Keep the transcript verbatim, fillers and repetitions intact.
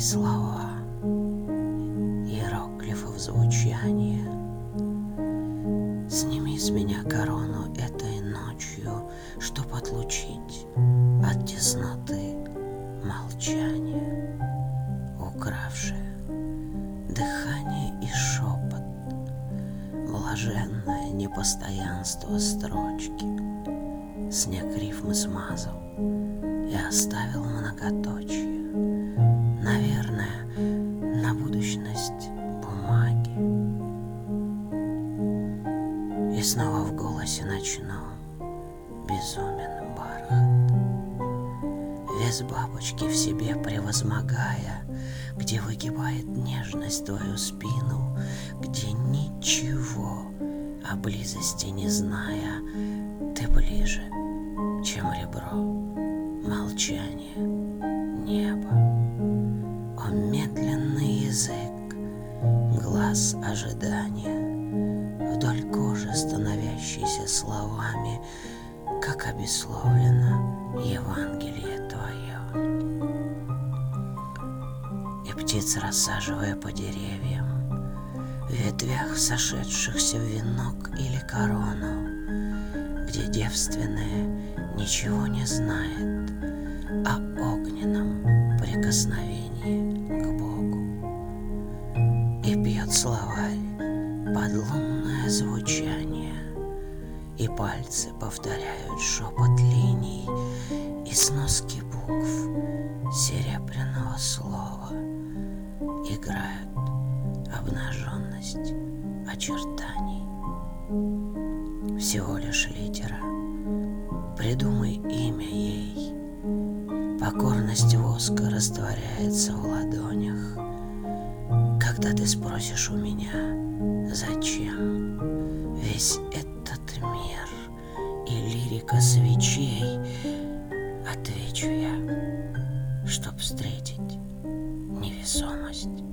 слова, иероглифов звучания. Сними с меня корону этой ночью, чтоб отлучить от тесноты молчание, укравшее дыхание и шепот, блаженное непостоянство строчки. Снег рифмы смазал и оставил многоточие, наверное, на будущность бумаги. И снова в голосе ночном безумен бархат. Вес бабочки в себе превозмогая, где выгибает нежность твою спину, где ничего о близости не зная, ты ближе, чем ребро молчания неба. О медленный язык, глаз ожидания, вдоль кожи становящийся словами, как обесловлено Евангелие твое. И птиц рассаживая по деревьям, в ветвях сошедшихся в венок или корону, где девственное ничего не знает о огненном прикосновении к Богу. И пьет словарь подлунное звучание, и пальцы повторяют шепот линий и сноски букв серебряного слова, играют обнаженность очертаний. Всего лишь литера, придумай имя ей. Покорность воска растворяется в ладонях. Когда ты спросишь у меня, зачем весь этот мир и лирика свечей, отвечу я, чтоб встретить невесомость.